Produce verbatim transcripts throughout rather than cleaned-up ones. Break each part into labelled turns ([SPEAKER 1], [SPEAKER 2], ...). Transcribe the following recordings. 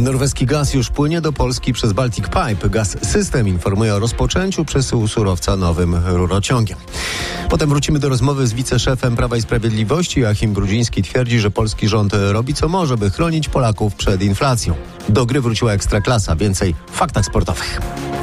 [SPEAKER 1] Norweski gaz już płynie do Polski przez Baltic Pipe. Gaz System informuje o rozpoczęciu przesyłu surowca nowym rurociągiem. Potem wrócimy do rozmowy z wiceszefem Prawa i Sprawiedliwości. Joachim Brudziński twierdzi, że polski rząd robi co może, by chronić Polaków przed inflacją. Do gry wróciła Ekstraklasa. Więcej w faktach sportowych.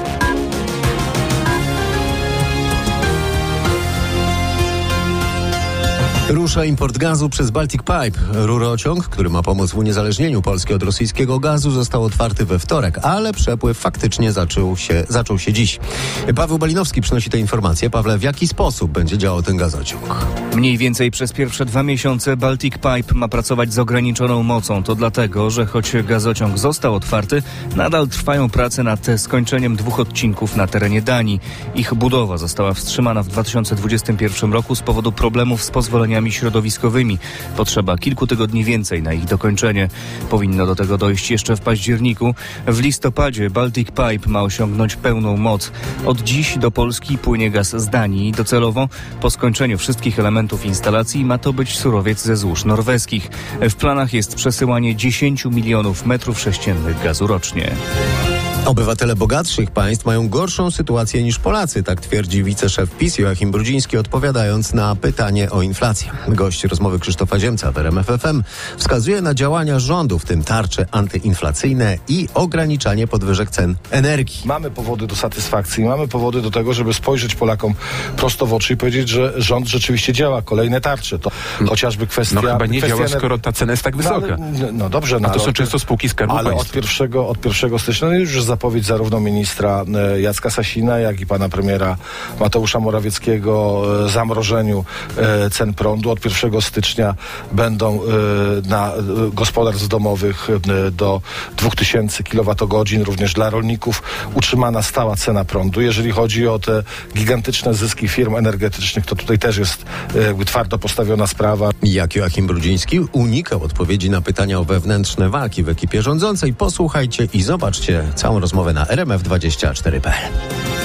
[SPEAKER 1] Rusza import gazu przez Baltic Pipe. Rurociąg, który ma pomóc w uniezależnieniu Polski od rosyjskiego gazu, został otwarty we wtorek, ale przepływ faktycznie zaczął się, zaczął się dziś. Paweł Balinowski przynosi te informacje. Pawle, w jaki sposób będzie działał ten gazociąg?
[SPEAKER 2] Mniej więcej przez pierwsze dwa miesiące Baltic Pipe ma pracować z ograniczoną mocą. To dlatego, że choć gazociąg został otwarty, nadal trwają prace nad skończeniem dwóch odcinków na terenie Danii. Ich budowa została wstrzymana w dwa tysiące dwudziestym pierwszym roku z powodu problemów z pozwoleniami środowiskowymi. Potrzeba kilku tygodni więcej na ich dokończenie. Powinno do tego dojść jeszcze w październiku. W listopadzie Baltic Pipe ma osiągnąć pełną moc. Od dziś do Polski płynie gaz z Danii. Docelowo po skończeniu wszystkich elementów instalacji ma to być surowiec ze złóż norweskich. W planach jest przesyłanie dziesięć milionów metrów sześciennych gazu rocznie.
[SPEAKER 1] Obywatele bogatszych państw mają gorszą sytuację niż Polacy, tak twierdzi wiceszef PiS Joachim Brudziński, odpowiadając na pytanie o inflację. Gość rozmowy Krzysztofa Ziemca w R M F F M wskazuje na działania rządu, w tym tarcze antyinflacyjne i ograniczanie podwyżek cen energii.
[SPEAKER 3] Mamy powody do satysfakcji, mamy powody do tego, żeby spojrzeć Polakom prosto w oczy i powiedzieć, że rząd rzeczywiście działa. Kolejne tarcze to no, chociażby kwestia...
[SPEAKER 4] No chyba nie
[SPEAKER 3] kwestia
[SPEAKER 4] działa,
[SPEAKER 3] ener...
[SPEAKER 4] skoro ta cena jest tak wysoka.
[SPEAKER 3] No, ale, no dobrze. No,
[SPEAKER 4] A to
[SPEAKER 3] ale
[SPEAKER 4] są
[SPEAKER 3] od,
[SPEAKER 4] często spółki Skarbu
[SPEAKER 3] ale
[SPEAKER 4] Państwa.
[SPEAKER 3] od pierwszego, od pierwszego stycznia no już zapowiedź zarówno ministra Jacka Sasina, jak i pana premiera Mateusza Morawieckiego zamrożeniu cen prądu. Od pierwszego stycznia będą na gospodarstw domowych do dwóch tysięcy kilowatogodzin, również dla rolników utrzymana stała cena prądu. Jeżeli chodzi o te gigantyczne zyski firm energetycznych, to tutaj też jest jakby twardo postawiona sprawa.
[SPEAKER 1] Jak Joachim Brudziński unikał odpowiedzi na pytania o wewnętrzne walki w ekipie rządzącej, posłuchajcie i zobaczcie całą rozmowę na R M F dwadzieścia cztery kropka p l.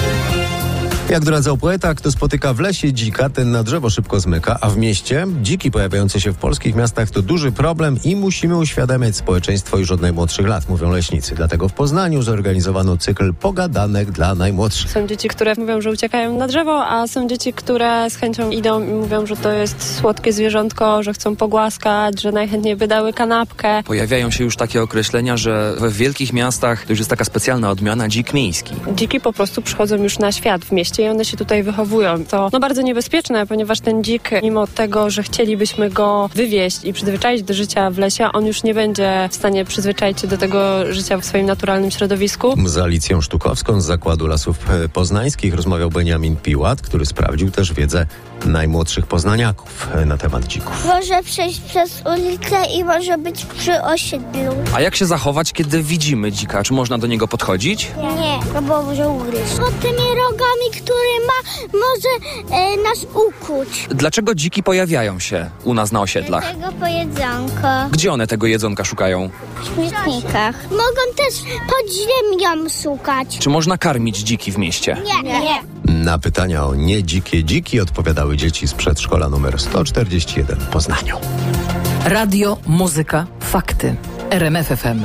[SPEAKER 1] Jak doradzał poeta, kto spotyka w lesie dzika, ten na drzewo szybko zmyka, a w mieście dziki pojawiające się w polskich miastach to duży problem i musimy uświadamiać społeczeństwo już od najmłodszych lat, mówią leśnicy. Dlatego w Poznaniu zorganizowano cykl pogadanek dla najmłodszych.
[SPEAKER 5] Są dzieci, które mówią, że uciekają na drzewo, a są dzieci, które z chęcią idą i mówią, że to jest słodkie zwierzątko, że chcą pogłaskać, że najchętniej by dały kanapkę.
[SPEAKER 6] Pojawiają się już takie określenia, że w wielkich miastach to już jest taka specjalna odmiana dzik miejski.
[SPEAKER 5] Dziki po prostu przychodzą już na świat w mieście i one się tutaj wychowują. To no bardzo niebezpieczne, ponieważ ten dzik, mimo tego, że chcielibyśmy go wywieźć i przyzwyczaić do życia w lesie, on już nie będzie w stanie przyzwyczaić się do tego życia w swoim naturalnym środowisku. Z
[SPEAKER 1] Alicją Sztukowską z Zakładu Lasów Poznańskich rozmawiał Beniamin Piłat, który sprawdził też wiedzę najmłodszych poznaniaków na temat dzików.
[SPEAKER 7] Może przejść przez ulicę i może być przy osiedlu.
[SPEAKER 6] A jak się zachować, kiedy widzimy dzika? Czy można do niego podchodzić?
[SPEAKER 7] Nie, bo może ugryźć. Pod tymi rogami, które ma, może e, nas ukuć.
[SPEAKER 6] Dlaczego dziki pojawiają się u nas na osiedlach?
[SPEAKER 7] Tego po jedzonko.
[SPEAKER 6] Gdzie one tego jedzonka szukają?
[SPEAKER 7] W śmietnikach. Mogą też pod ziemią szukać.
[SPEAKER 6] Czy można karmić dziki w mieście?
[SPEAKER 7] Nie. Nie.
[SPEAKER 1] Na pytania o nie dzikie dziki odpowiadały dzieci z przedszkola numer sto czterdzieści jeden w Poznaniu.
[SPEAKER 8] Radio, muzyka, fakty. R M F F M.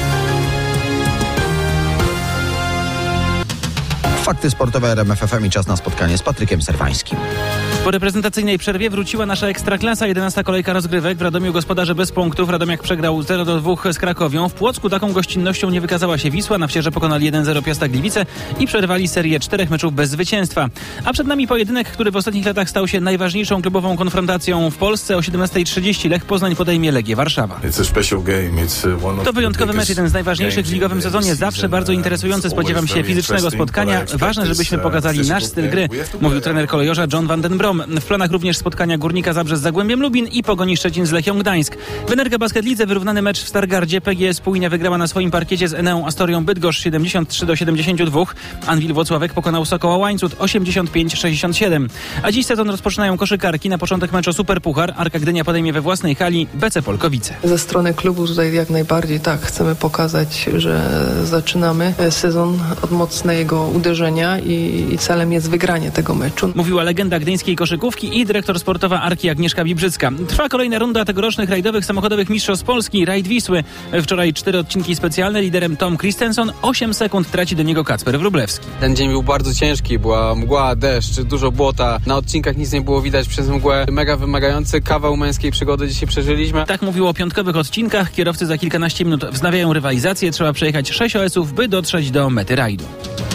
[SPEAKER 9] Fakty sportowe R M F F M i czas na spotkanie z Patrykiem Serwańskim.
[SPEAKER 10] Po reprezentacyjnej przerwie wróciła nasza Ekstraklasa, jedenasta kolejka rozgrywek. W Radomiu gospodarze bez punktów. Radomiak przegrał zero do dwóch z Krakowią. W Płocku taką gościnnością nie wykazała się Wisła. Na Wsierze pokonali jeden zero Piasta Gliwice i przerwali serię czterech meczów bez zwycięstwa. A przed nami pojedynek, który w ostatnich latach stał się najważniejszą klubową konfrontacją w Polsce. O siedemnasta trzydzieści Lech Poznań podejmie Legię Warszawa. To wyjątkowy mecz, jeden z najważniejszych w ligowym sezonie. Zawsze bardzo interesujący. Spodziewam się fizycznego spotkania. Ważne, żebyśmy pokazali nasz styl gry, mówił trener kolejorza John van den Brom. W planach również spotkania Górnika Zabrze z Zagłębiem Lubin i Pogoni Szczecin z Lechią Gdańsk. W Energa Basket Lidze wyrównany mecz w Stargardzie. P G S Pójnia wygrała na swoim parkiecie z Eneą Astorią Bydgoszcz siedemdziesiąt trzy do siedemdziesięciu dwóch. Anwil Włocławek pokonał Sokoła Łańcut osiemdziesiąt pięć sześćdziesiąt siedem. A dziś sezon rozpoczynają koszykarki. Na początek meczu Superpuchar. Arka Gdynia podejmie we własnej hali B C Polkowice.
[SPEAKER 11] Ze strony klubu tutaj jak najbardziej tak. Chcemy pokazać, że zaczynamy sezon od mocnego uderzenia i, i celem jest wygranie tego meczu.
[SPEAKER 10] Mówiła legenda gdyńskiej koszykarki koszykówki i dyrektor sportowa Arki Agnieszka Bibrzycka. Trwa kolejna runda tegorocznych rajdowych samochodowych mistrzostw Polski, Rajd Wisły. Wczoraj cztery odcinki specjalne, liderem Tom Christensen, osiem sekund traci do niego Kacper Wróblewski.
[SPEAKER 4] Ten dzień był bardzo ciężki, była mgła, deszcz, dużo błota, na odcinkach nic nie było widać przez mgłę, mega wymagający kawał męskiej przygody dzisiaj przeżyliśmy.
[SPEAKER 10] Tak mówił o piątkowych odcinkach, kierowcy za kilkanaście minut wznawiają rywalizację, trzeba przejechać sześć O S-ów, by dotrzeć do mety rajdu.